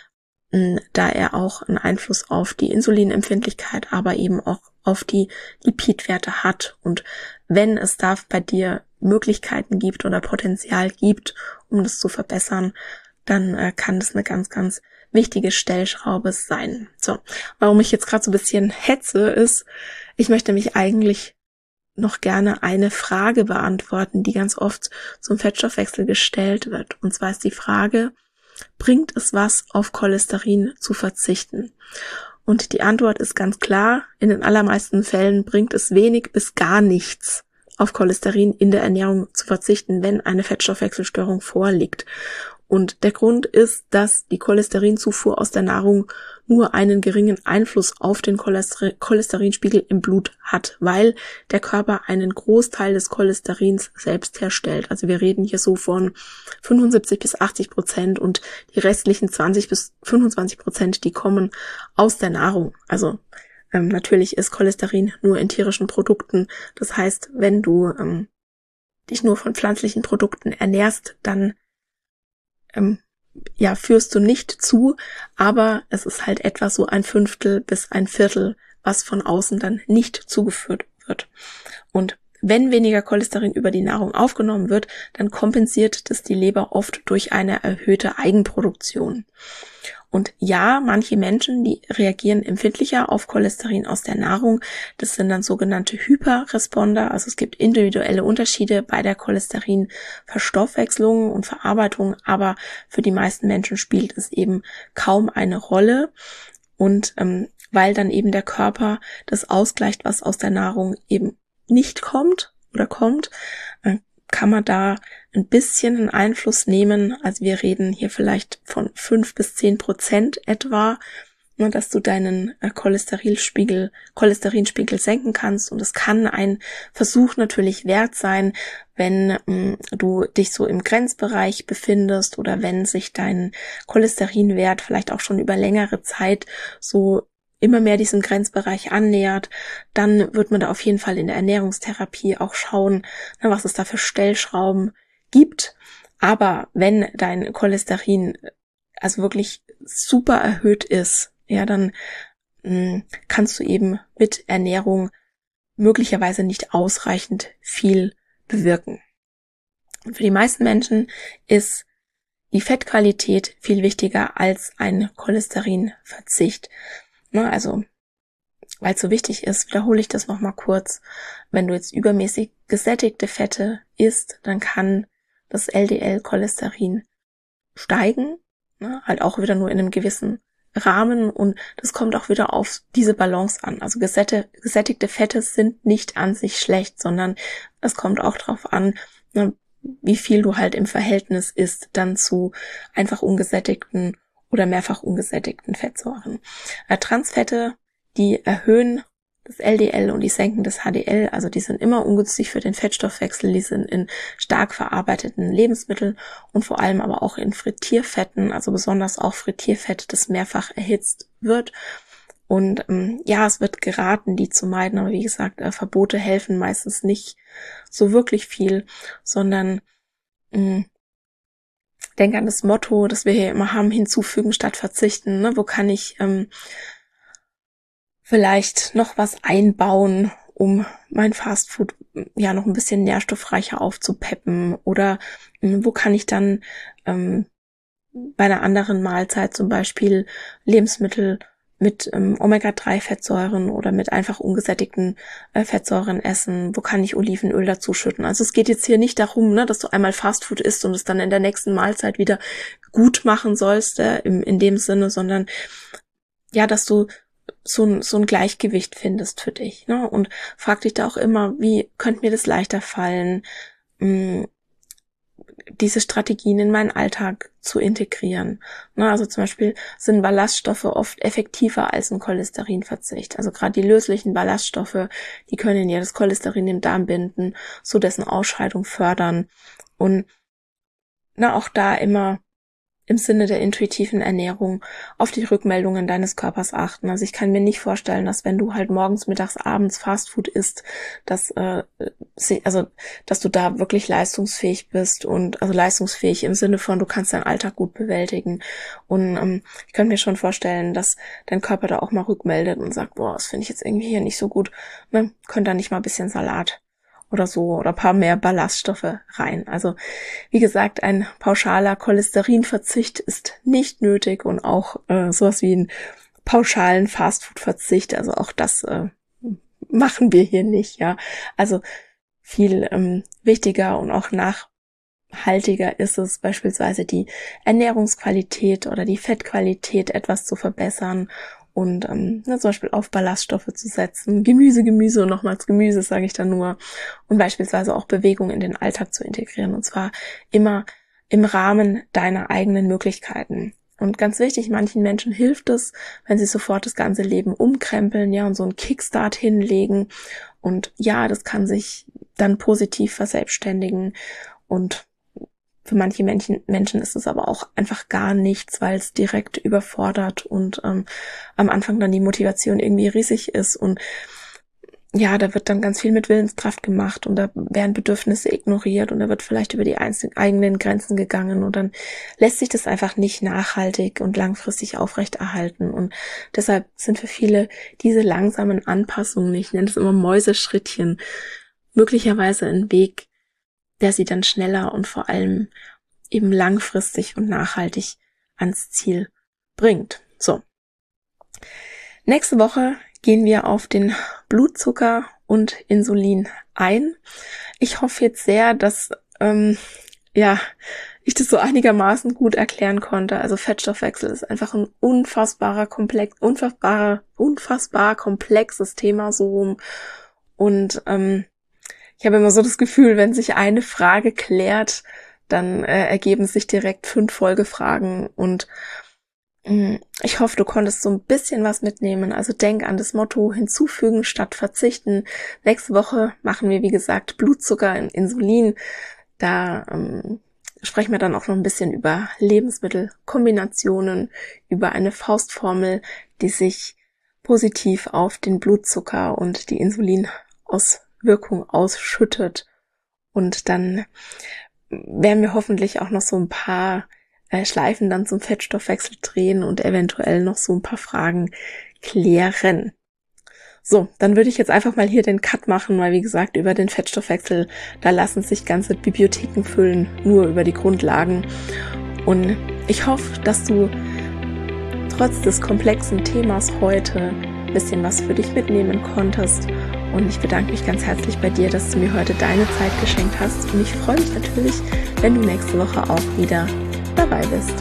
Speaker 1: da er auch einen Einfluss auf die Insulinempfindlichkeit, aber eben auch auf die Lipidwerte hat. Und wenn es da bei dir Möglichkeiten gibt oder Potenzial gibt, um das zu verbessern, dann kann das eine ganz, ganz wichtige Stellschraube sein. So, warum ich jetzt gerade so ein bisschen hetze, ist, ich möchte mich eigentlich noch gerne eine Frage beantworten, die ganz oft zum Fettstoffwechsel gestellt wird. Und zwar ist die Frage: Bringt es was, auf Cholesterin zu verzichten? Und die Antwort ist ganz klar: In den allermeisten Fällen bringt es wenig bis gar nichts, auf Cholesterin in der Ernährung zu verzichten, wenn eine Fettstoffwechselstörung vorliegt. Und der Grund ist, dass die Cholesterinzufuhr aus der Nahrung nur einen geringen Einfluss auf den Cholesterinspiegel im Blut hat, weil der Körper einen Großteil des Cholesterins selbst herstellt. Also wir reden hier so von 75-80% und die restlichen 20-25%, die kommen aus der Nahrung. Also natürlich ist Cholesterin nur in tierischen Produkten. Das heißt, wenn du dich nur von pflanzlichen Produkten ernährst, dann führst du nicht zu, aber es ist halt etwa so 1/5 bis 1/4, was von außen dann nicht zugeführt wird. Und wenn weniger Cholesterin über die Nahrung aufgenommen wird, dann kompensiert das die Leber oft durch eine erhöhte Eigenproduktion. Und ja, manche Menschen, die reagieren empfindlicher auf Cholesterin aus der Nahrung. Das sind dann sogenannte Hyperresponder. Also es gibt individuelle Unterschiede bei der Cholesterinverstoffwechslung und Verarbeitung, aber für die meisten Menschen spielt es eben kaum eine Rolle. Und weil dann eben der Körper das ausgleicht, was aus der Nahrung eben nicht kommt oder kommt, kann man da ein bisschen einen Einfluss nehmen. Also wir reden hier vielleicht von 5-10% etwa, dass du deinen Cholesterinspiegel senken kannst. Und es kann ein Versuch natürlich wert sein, wenn du dich so im Grenzbereich befindest oder wenn sich dein Cholesterinwert vielleicht auch schon über längere Zeit so immer mehr diesem Grenzbereich annähert, dann wird man da auf jeden Fall in der Ernährungstherapie auch schauen, was es da für Stellschrauben gibt. Aber wenn dein Cholesterin also wirklich super erhöht ist, ja, dann kannst du eben mit Ernährung möglicherweise nicht ausreichend viel bewirken. Und für die meisten Menschen ist die Fettqualität viel wichtiger als ein Cholesterinverzicht. Also, weil es so wichtig ist, wiederhole ich das nochmal kurz. Wenn du jetzt übermäßig gesättigte Fette isst, dann kann das LDL-Cholesterin steigen, halt auch wieder nur in einem gewissen Rahmen, und das kommt auch wieder auf diese Balance an. Also gesättigte Fette sind nicht an sich schlecht, sondern es kommt auch darauf an, wie viel du halt im Verhältnis isst dann zu einfach ungesättigten oder mehrfach ungesättigten Fettsäuren. Transfette, die erhöhen das LDL und die senken das HDL, also die sind immer ungünstig für den Fettstoffwechsel, die sind in stark verarbeiteten Lebensmitteln und vor allem aber auch in Frittierfetten, also besonders auch Frittierfett, das mehrfach erhitzt wird. Und es wird geraten, die zu meiden, aber wie gesagt, Verbote helfen meistens nicht so wirklich viel, sondern denk an das Motto, das wir hier immer haben: hinzufügen statt verzichten. Wo kann ich vielleicht noch was einbauen, um mein Fastfood noch ein bisschen nährstoffreicher aufzupeppen? Oder wo kann ich dann bei einer anderen Mahlzeit zum Beispiel Lebensmittel mit Omega-3-Fettsäuren oder mit einfach ungesättigten Fettsäuren essen? Wo kann ich Olivenöl dazu schütten? Also es geht jetzt hier nicht darum, dass du einmal Fastfood isst und es dann in der nächsten Mahlzeit wieder gut machen sollst, in dem Sinne, sondern ja, dass du so ein Gleichgewicht findest für dich, ne? Und frag dich da auch immer, wie könnte mir das leichter fallen, diese Strategien in meinen Alltag zu integrieren. Also zum Beispiel sind Ballaststoffe oft effektiver als ein Cholesterinverzicht. Also gerade die löslichen Ballaststoffe, die können ja das Cholesterin im Darm binden, so dessen Ausscheidung fördern. Und auch da immer im Sinne der intuitiven Ernährung auf die Rückmeldungen deines Körpers achten. Also ich kann mir nicht vorstellen, dass wenn du halt morgens, mittags, abends Fastfood isst, dass du da wirklich leistungsfähig bist und also leistungsfähig im Sinne von, du kannst deinen Alltag gut bewältigen. Und ich könnte mir schon vorstellen, dass dein Körper da auch mal rückmeldet und sagt, boah, das finde ich jetzt irgendwie hier nicht so gut. Könnt da nicht mal ein bisschen Salat oder so oder ein paar mehr Ballaststoffe rein. Also wie gesagt, ein pauschaler Cholesterinverzicht ist nicht nötig und auch sowas wie einen pauschalen Fastfood-Verzicht, also auch das machen wir hier nicht, ja. Also viel wichtiger und auch nachhaltiger ist es beispielsweise die Ernährungsqualität oder die Fettqualität etwas zu verbessern und zum Beispiel auf Ballaststoffe zu setzen, Gemüse und nochmals Gemüse, sage ich dann nur, und beispielsweise auch Bewegung in den Alltag zu integrieren, und zwar immer im Rahmen deiner eigenen Möglichkeiten. Und ganz wichtig, manchen Menschen hilft es, wenn sie sofort das ganze Leben umkrempeln, ja, und so einen Kickstart hinlegen. Und ja, das kann sich dann positiv verselbstständigen. Und für manche Menschen ist es aber auch einfach gar nichts, weil es direkt überfordert und am Anfang dann die Motivation irgendwie riesig ist. Und ja, da wird dann ganz viel mit Willenskraft gemacht und da werden Bedürfnisse ignoriert und da wird vielleicht über die eigenen Grenzen gegangen und dann lässt sich das einfach nicht nachhaltig und langfristig aufrechterhalten. Und deshalb sind für viele diese langsamen Anpassungen, ich nenne es immer Mäuseschrittchen, möglicherweise ein Weg, der sie dann schneller und vor allem eben langfristig und nachhaltig ans Ziel bringt. So. Nächste Woche gehen wir auf den Blutzucker und Insulin ein. Ich hoffe jetzt sehr, dass ich das so einigermaßen gut erklären konnte. Also Fettstoffwechsel ist einfach ein unfassbar komplexes Thema so rum. Und ich habe immer so das Gefühl, wenn sich eine Frage klärt, dann ergeben sich direkt 5 Folgefragen und ich hoffe, du konntest so ein bisschen was mitnehmen. Also denk an das Motto hinzufügen statt verzichten. Nächste Woche machen wir, wie gesagt, Blutzucker und Insulin. Da sprechen wir dann auch noch ein bisschen über Lebensmittelkombinationen, über eine Faustformel, die sich positiv auf den Blutzucker und die Insulinauswirkung ausschüttet. Und dann werden wir hoffentlich auch noch so ein paar Schleifen dann zum Fettstoffwechsel drehen und eventuell noch so ein paar Fragen klären. So, dann würde ich jetzt einfach mal hier den Cut machen, weil wie gesagt, über den Fettstoffwechsel, da lassen sich ganze Bibliotheken füllen, nur über die Grundlagen. Und ich hoffe, dass du trotz des komplexen Themas heute ein bisschen was für dich mitnehmen konntest. Und ich bedanke mich ganz herzlich bei dir, dass du mir heute deine Zeit geschenkt hast. Und ich freue mich natürlich, wenn du nächste Woche auch wieder dabei bist.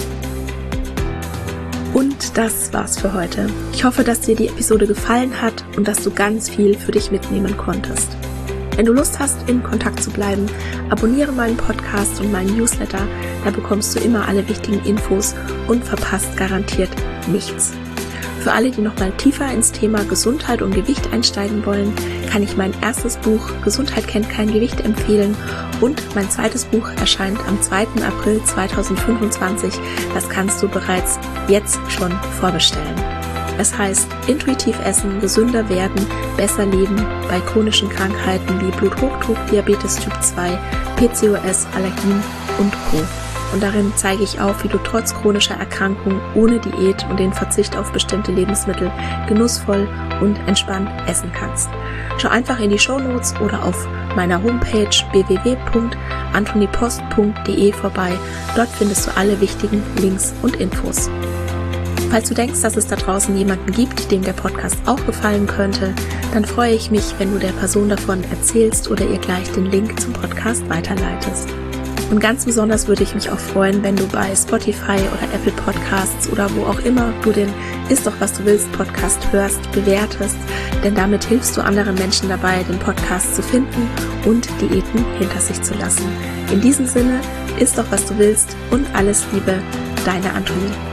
Speaker 1: Und das war's für heute. Ich hoffe, dass dir die Episode gefallen hat und dass du ganz viel für dich mitnehmen konntest. Wenn du Lust hast, in Kontakt zu bleiben, abonniere meinen Podcast und meinen Newsletter, da bekommst du immer alle wichtigen Infos und verpasst garantiert nichts. Für alle, die nochmal tiefer ins Thema Gesundheit und Gewicht einsteigen wollen, kann ich mein erstes Buch Gesundheit kennt kein Gewicht empfehlen und mein zweites Buch erscheint am 2. April 2025. Das kannst du bereits jetzt schon vorbestellen. Es heißt Intuitiv essen, gesünder werden, besser leben bei chronischen Krankheiten wie Bluthochdruck, Diabetes Typ 2, PCOS, Allergien und Co. Und darin zeige ich auf, wie du trotz chronischer Erkrankung ohne Diät und den Verzicht auf bestimmte Lebensmittel genussvoll und entspannt essen kannst. Schau einfach in die Shownotes oder auf meiner Homepage www.antonipost.de vorbei. Dort findest du alle wichtigen Links und Infos. Falls du denkst, dass es da draußen jemanden gibt, dem der Podcast auch gefallen könnte, dann freue ich mich, wenn du der Person davon erzählst oder ihr gleich den Link zum Podcast weiterleitest. Und ganz besonders würde ich mich auch freuen, wenn du bei Spotify oder Apple Podcasts oder wo auch immer du den Ist doch was du willst Podcast hörst, bewertest, denn damit hilfst du anderen Menschen dabei, den Podcast zu finden und Diäten hinter sich zu lassen. In diesem Sinne, ist doch was du willst und alles Liebe, deine Antonie.